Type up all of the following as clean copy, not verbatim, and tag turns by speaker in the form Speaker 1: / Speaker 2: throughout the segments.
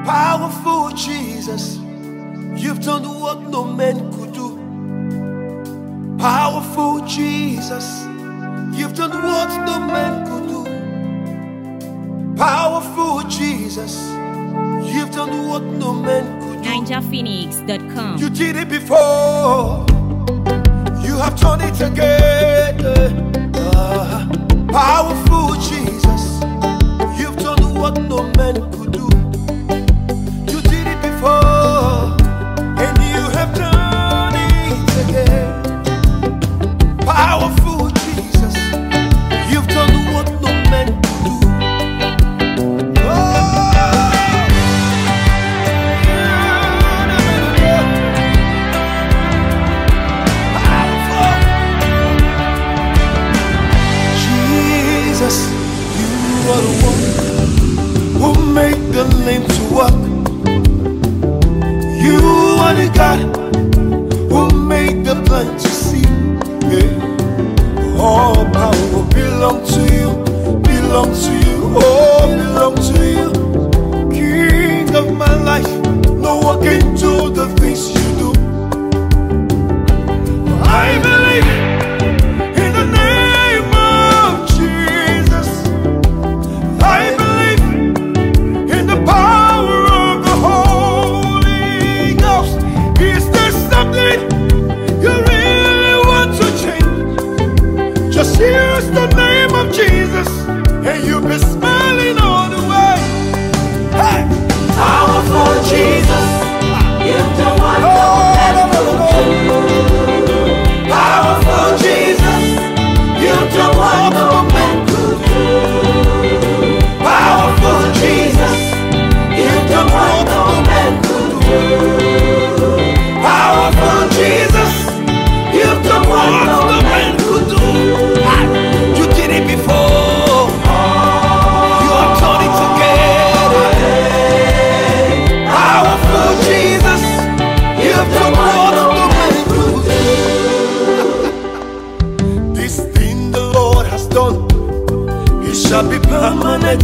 Speaker 1: Powerful Jesus, you've done what no man could do. Powerful Jesus, you've done what no man could do. Powerful Jesus, you've done what no man could do.
Speaker 2: NinjaPhoenix.com.
Speaker 1: You did it before, you have done it again. Powerful Jesus, you've done what no man could do. You did it before, and you have done it again. Powerful Jesus, you've done what no man could do. Jesus, you are the one who made the lame to walk. You are the God who made the blind to see. Yeah. All power belong to you, belong to you, oh, belong to you. King of my life, no one can do the things you do. I believe in the name of Jesus. I believe in the power of the Holy Ghost. Is there something you really want to change? Just use the name of Jesus, and you'll be smiling all the way. Hey!
Speaker 3: Powerful Jesus, you've done what no man could do. Powerful Jesus, you've done what no man could do. Powerful Jesus, you've done what no man could do. Powerful Jesus, you've done what no man could do.
Speaker 1: You did it before, you have done it again. Powerful Jesus, you've done what no man could do. This thing the Lord has done, it shall be permanent.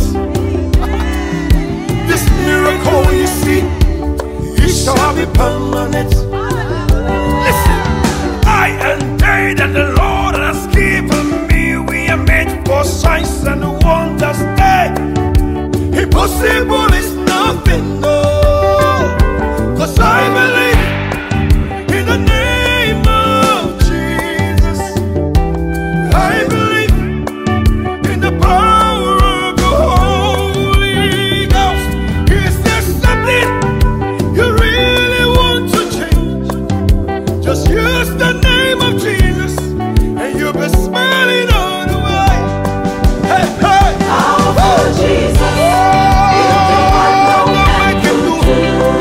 Speaker 1: This miracle you see, it shall be permanent. Listen, I and they that the Lord has given me, we are made for signs and wonders. Impossible is nothing, no. 'Cause I believe in the name of Jesus. I believe in the power of the Holy Ghost. Is there something you really want to change? Just use the name of Jesus, and you'll be smiling all the way. Hey, hey!
Speaker 3: Powerful Jesus, you've done what no man could do.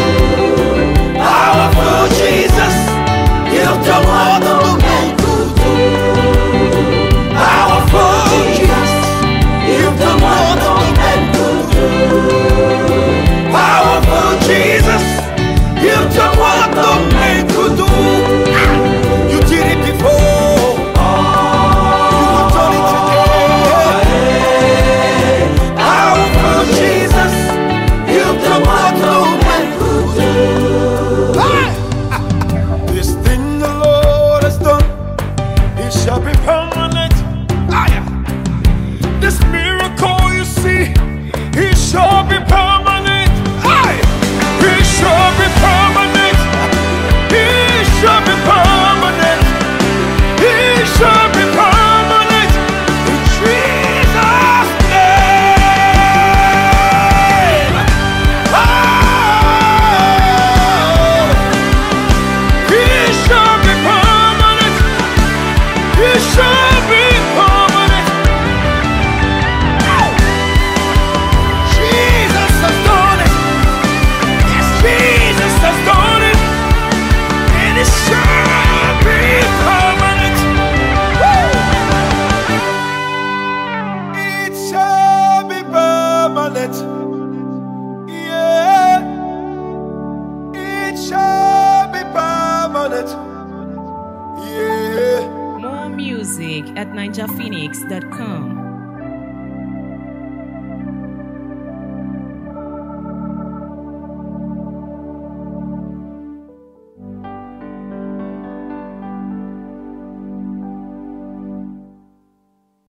Speaker 3: Powerful Jesus, you've done what no man could do. Powerful Jesus, you've done what no man could do.
Speaker 1: Powerful Jesus, you've done what no man could do. You did it before, you have done it again. Powerful Jesus, you've done what no man could do. This thing the Lord has done, it shall be permanent. This miracle you see, it shall be permanent. It shall be permanent. It shall be permanent. It shall be permanent. In Jesus' name. Oh, it shall be permanent. It shall be permanent. Jesus has done it. Yes, Jesus has done it. And it shall be permanent. Woo! It shall be permanent. Yeah. It shall be permanent. Yeah.
Speaker 2: More music at NinjaPhoenix.com.